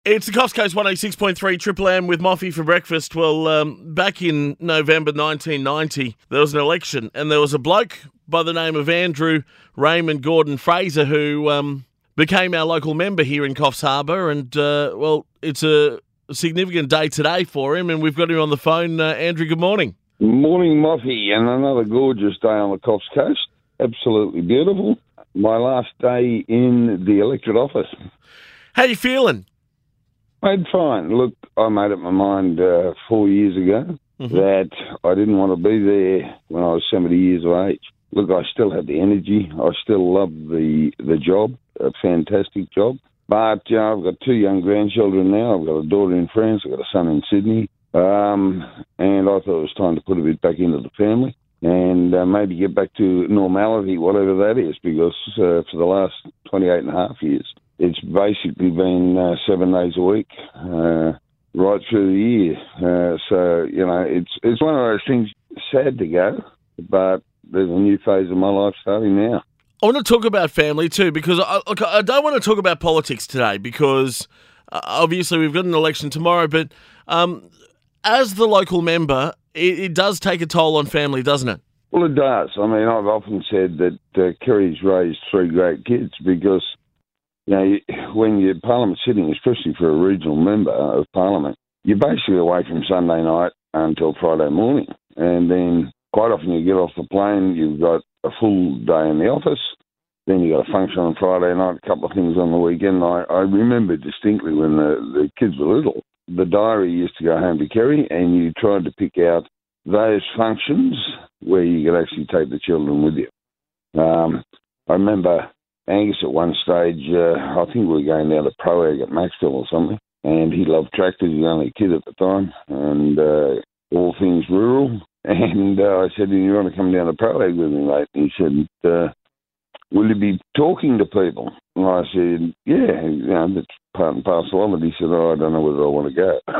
It's the Coast Coast 106.3 Triple M with Moffee for breakfast. Well, back in November 1990, there was an election and there was a bloke by the name of Andrew Raymond Gordon Fraser who became our local member here in Coffs Harbour. And, it's a significant day today for him and we've got him on the phone. Andrew, good morning. Morning, Moffee, and another gorgeous day on the Coffs Coast. Absolutely beautiful. My last day in the electorate office. How you feeling? Made fine. Look, I made up my mind 4 years ago that I didn't want to be there when I was 70 years of age. Look, I still have the energy. I still love the job, a fantastic job. But, I've got 2 young grandchildren now. I've got a daughter in France. I've got a son in Sydney. And I thought it was time to put a bit back into the family and maybe get back to normality, whatever that is, because for the last 28 and a half years, it's basically been 7 days a week, right through the year. It's one of those things, sad to go, but there's a new phase of my life starting now. I want to talk about family too, because I don't want to talk about politics today because obviously we've got an election tomorrow, but as the local member, it does take a toll on family, doesn't it? Well, it does. I mean, I've often said that Kerry's raised 3 great kids because, when you're Parliament sitting, especially for a regional member of Parliament, you're basically away from Sunday night until Friday morning. And then quite often you get off the plane, you've got a full day in the office, then you got a function on Friday night, a couple of things on the weekend. I remember distinctly when the kids were little, the diary used to go home to Kerry and you tried to pick out those functions where you could actually take the children with you. I remember Angus at one stage, I think we were going down to Proag at Maxwell or something, and he loved tractors. He was only a kid at the time, and all things rural. And I said, "Do you want to come down to Proag with me, mate?" And he said, "Will you be talking to people?" And I said, "Yeah, that's part and parcel of it." He said, "Oh, I don't know whether I want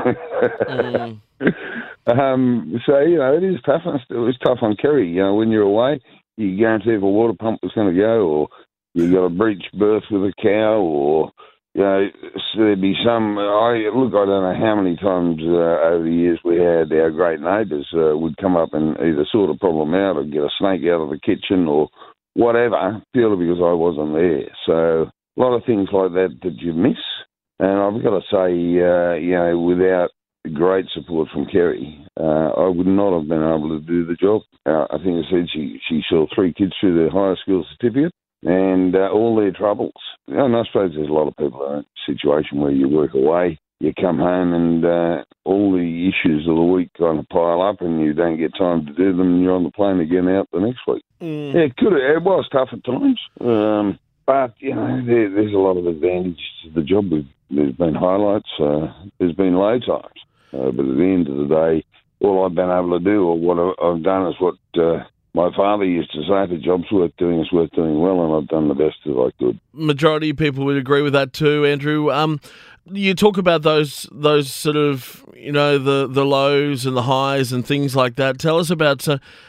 to go." So, it is tough. It was tough on Kerry. When you're away, you guarantee if a water pump was going to go, or you got a breech berth with a cow, or, so there'd be some... I don't know how many times over the years we had our great neighbours would come up and either sort a problem out or get a snake out of the kitchen or whatever, purely because I wasn't there. So a lot of things like that you miss. And I've got to say, without great support from Kerry, I would not have been able to do the job. I think I said she saw 3 kids through their higher school certificate and all their troubles. And I suppose there's a lot of people in a situation where you work away, you come home and all the issues of the week kind of pile up and you don't get time to do them and you're on the plane again out the next week. Yeah, it was tough at times. But, there's a lot of advantages to the job. There's been highlights, there's been low times. But at the end of the day, all I've been able to do, or what I've done, is what my father used to say: if a job's worth doing, it's worth doing well, and I've done the best that I could. Majority of people would agree with that too, Andrew. You talk about those sort of, the lows and the highs and things like that. Tell us about,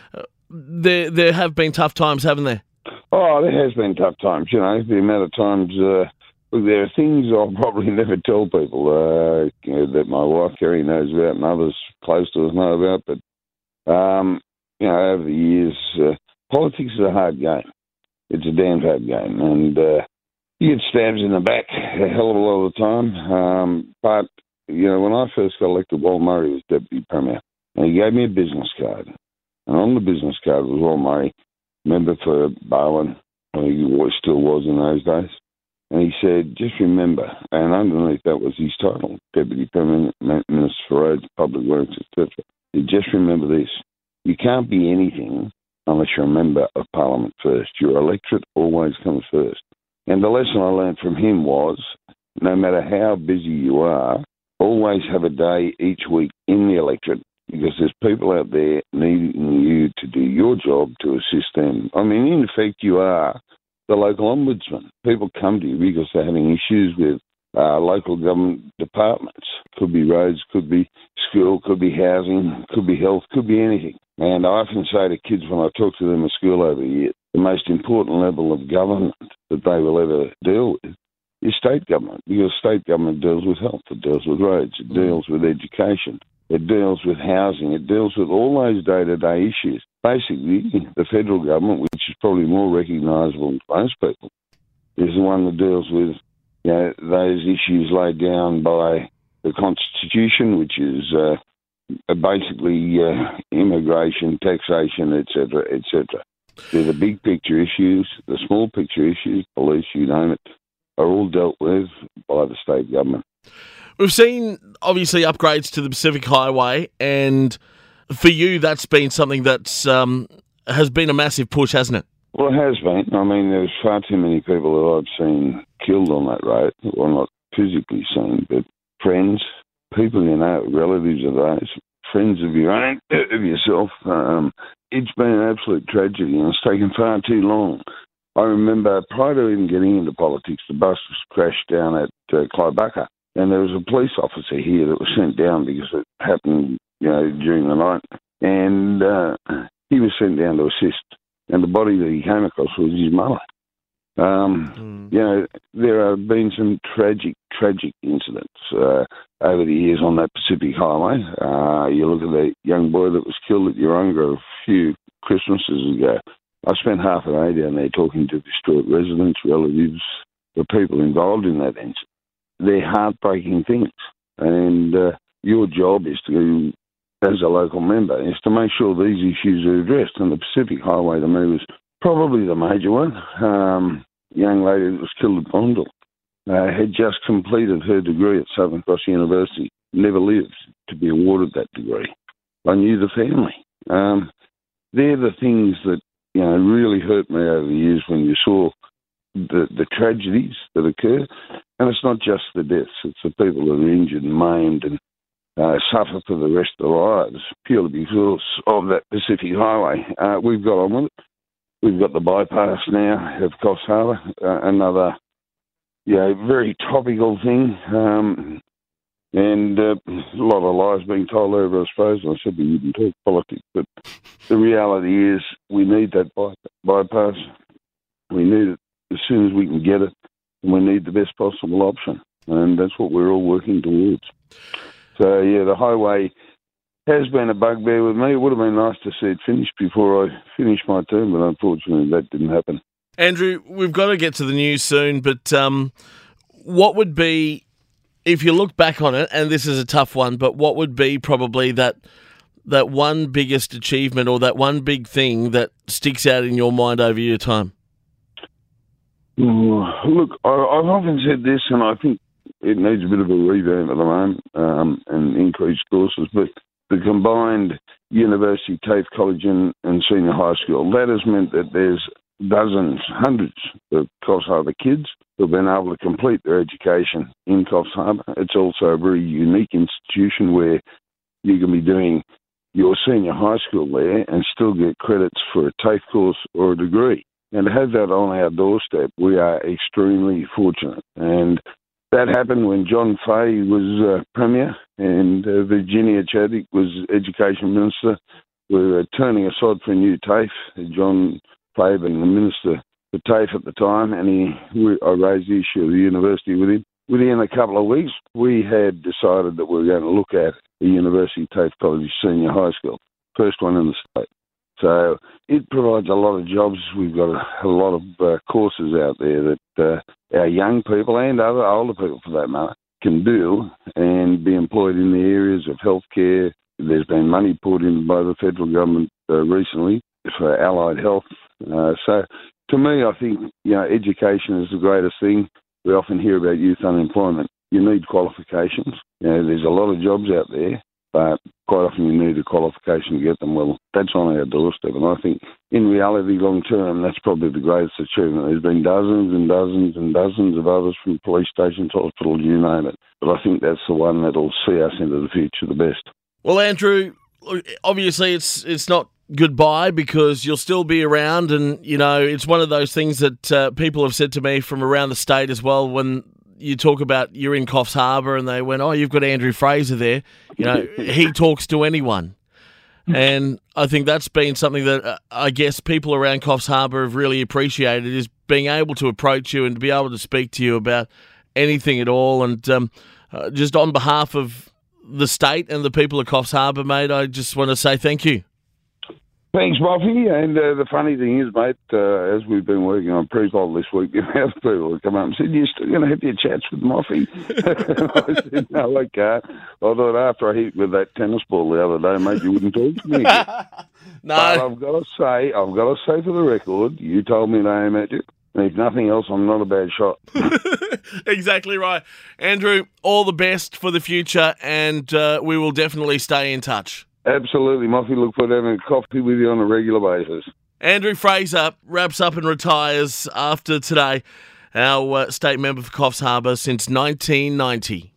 there have been tough times, haven't there? Oh, there has been tough times, the amount of times... there are things I'll probably never tell people that my wife, Kerry, knows about and others close to us know about. But, over the years, politics is a hard game. It's a damn hard game. And you get stabs in the back a hell of a lot of the time. But, when I first got elected, Wal Murray was Deputy Premier. And he gave me a business card. And on the business card was Wal Murray, member for Barwon. He still was in those days. And he said, just remember, and underneath that was his title, Deputy Premier, Minister for Roads, Public Works, etc. Just remember this: you can't be anything unless you're a member of Parliament first. Your electorate always comes first. And the lesson I learned from him was, no matter how busy you are, always have a day each week in the electorate, because there's people out there needing you to do your job to assist them. I mean, in effect, you are the local ombudsman. People come to you because they're having issues with local government departments. Could be roads, could be school, could be housing, could be health, could be anything. And I often say to kids when I talk to them at school over the years, the most important level of government that they will ever deal with is state government, because state government deals with health, it deals with roads, it deals with education, it deals with housing, it deals with all those day-to-day issues. Basically, the federal government, which is probably more recognisable to most people, is the one that deals with those issues laid down by the Constitution, which is basically immigration, taxation, etc., etc. They're the big picture issues. The small picture issues, police, you name it, are all dealt with by the state government. We've seen, obviously, upgrades to the Pacific Highway, and for you, that's been something that's has been a massive push, hasn't it? Well, it has been. I mean, there's far too many people that I've seen killed on that road. Well, not physically seen, but friends, people you know, relatives of those, friends of your own, of yourself. It's been an absolute tragedy, and it's taken far too long. I remember, prior to even getting into politics, the bus was crashed down at Clybucca, and there was a police officer here that was sent down because it happened, during the night, and he was sent down to assist. And the body that he came across was his mother. There have been some tragic incidents over the years on that Pacific Highway. You look at the young boy that was killed at Yeronga a few Christmases ago. I spent half a day down there talking to distraught residents, relatives, the people involved in that incident. They're heartbreaking things. And your job is to, as a local member, is to make sure these issues are addressed. And the Pacific Highway, to me, was probably the major one. Young lady that was killed at Bondall had just completed her degree at Southern Cross University, never lived to be awarded that degree. I knew the family. They're the things that really hurt me over the years when you saw the tragedies that occur. And it's not just the deaths, it's the people that are injured and maimed and suffer for the rest of their lives purely because of that Pacific Highway. We've got on with it. We've got the bypass now of Coffs Harbour, another very topical thing, and a lot of lies being told over, I suppose. I said we wouldn't talk politics, but the reality is we need that bypass. We need it as soon as we can get it, and we need the best possible option, and that's what we're all working towards. So, the highway has been a bugbear with me. It would have been nice to see it finished before I finished my term, but unfortunately that didn't happen. Andrew, we've got to get to the news soon, but what would be, if you look back on it, and this is a tough one, but what would be probably that one biggest achievement or that one big thing that sticks out in your mind over your time? Look, I've often said this, and I think it needs a bit of a revamp at the moment and increased courses, but the combined university, TAFE college and senior high school, that has meant that there's dozens, hundreds of Coffs Harbour kids who have been able to complete their education in Coffs Harbour. It's also a very unique institution where you can be doing your senior high school there and still get credits for a TAFE course or a degree. And to have that on our doorstep, we are extremely fortunate. And that happened when John Fahey was Premier and Virginia Chadwick was Education Minister. We were turning aside for a new TAFE. John Fahey being the Minister for TAFE at the time, and I raised the issue of the university with him. Within a couple of weeks, we had decided that we were going to look at the University TAFE College Senior High School, first one in the state. So it provides a lot of jobs. We've got a lot of courses out there that our young people and other older people, for that matter, can do and be employed in the areas of healthcare. There's been money poured in by the federal government recently for allied health. So to me, I think education is the greatest thing. We often hear about youth unemployment. You need qualifications. There's a lot of jobs out there, but quite often you need a qualification to get them. Well, that's on our doorstep, and I think in reality, long term, that's probably the greatest achievement. There's been dozens and dozens and dozens of others from police stations, hospitals, you name it. But I think that's the one that'll see us into the future the best. Well, Andrew, obviously it's not goodbye because you'll still be around, and it's one of those things that people have said to me from around the state as well when you talk about you're in Coffs Harbour and they went, you've got Andrew Fraser there. He talks to anyone. And I think that's been something that I guess people around Coffs Harbour have really appreciated, is being able to approach you and to be able to speak to you about anything at all. And just on behalf of the state and the people of Coffs Harbour, mate, I just want to say thank you. Thanks, Moffy. And the funny thing is, mate, as we've been working on pre-poll this week, the amount of people have come up and said, "You're still going to have your chats with Moffy?" I said, "No, I can't." I thought after I hit with that tennis ball the other day, mate, you wouldn't talk to me again. No. But I've got to say for the record, you told me to aim at you. And if nothing else, I'm not a bad shot. Exactly right. Andrew, all the best for the future, and we will definitely stay in touch. Absolutely, Moffy. Look forward to having a coffee with you on a regular basis. Andrew Fraser wraps up and retires after today, our state member for Coffs Harbour since 1990.